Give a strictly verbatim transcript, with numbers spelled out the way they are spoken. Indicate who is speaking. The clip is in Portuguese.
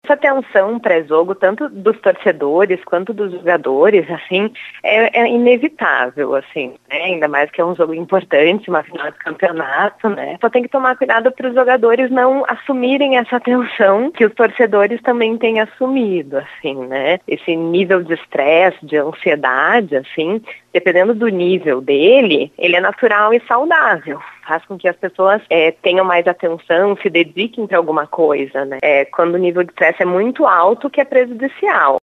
Speaker 1: Essa tensão pré-jogo, tanto dos torcedores quanto dos jogadores, assim, é, é inevitável, assim, né? Ainda mais que é um jogo importante, uma final de campeonato, né? Só tem que tomar cuidado para os jogadores não assumirem essa tensão que os torcedores também têm assumido, assim, né? Esse nível de estresse, de ansiedade, assim, dependendo do nível dele, ele é natural e saudável. Faz com que as pessoas é, tenham mais atenção, se dediquem para alguma coisa, né? É, quando o nível de estresse é muito alto, que é prejudicial.